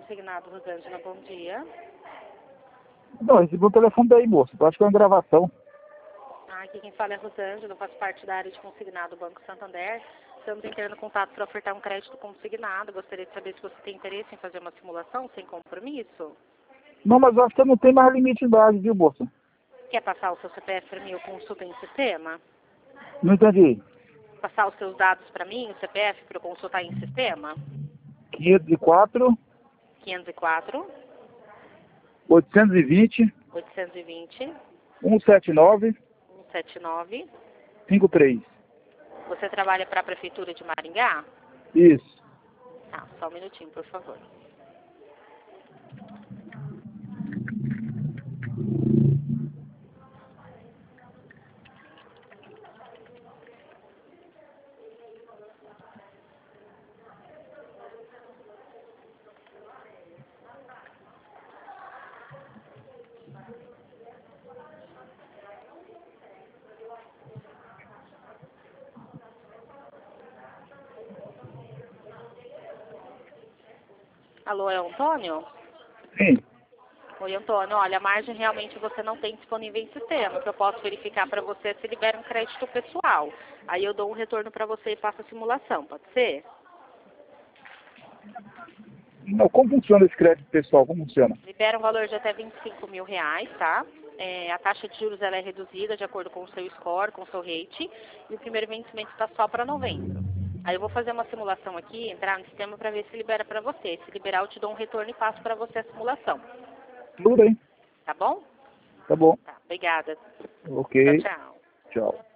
consignado, Rosângela, bom dia. Não, recebi o telefone daí, moço. Eu acho que é uma gravação. Aqui quem fala é Rosângela, eu faço parte da área de consignado do Banco Santander. Estamos entrando em contato para ofertar um crédito consignado. Gostaria de saber se você tem interesse em fazer uma simulação sem compromisso. Não, mas eu acho que não tem mais limite de idade, viu, moça? Quer passar o seu CPF para mim, eu consulto em sistema? Não entendi. Passar os seus dados para mim, o CPF, para eu consultar em sistema? 504, 504 820, 820 179, 179. 53. Você trabalha para a Prefeitura de Maringá? Isso. Tá, só um minutinho, por favor. Alô, é o Antônio? Sim. Oi, Antônio. Olha, a margem realmente você não tem disponível em sistema. O que eu posso verificar para você é se libera um crédito pessoal. Aí eu dou um retorno para você e faço a simulação, pode ser? Não, como funciona esse crédito pessoal? Como funciona? Libera um valor de até R$ 25.000, tá? A taxa de juros ela é reduzida de acordo com o seu score, com o seu rate. E o primeiro vencimento está só para novembro. Aí eu vou fazer uma simulação aqui, entrar no sistema para ver se libera para você. Se liberar, eu te dou um retorno e passo para você a simulação. Tudo bem. Tá bom? Tá bom. Tá, obrigada. Ok. Tchau, tchau. Tchau.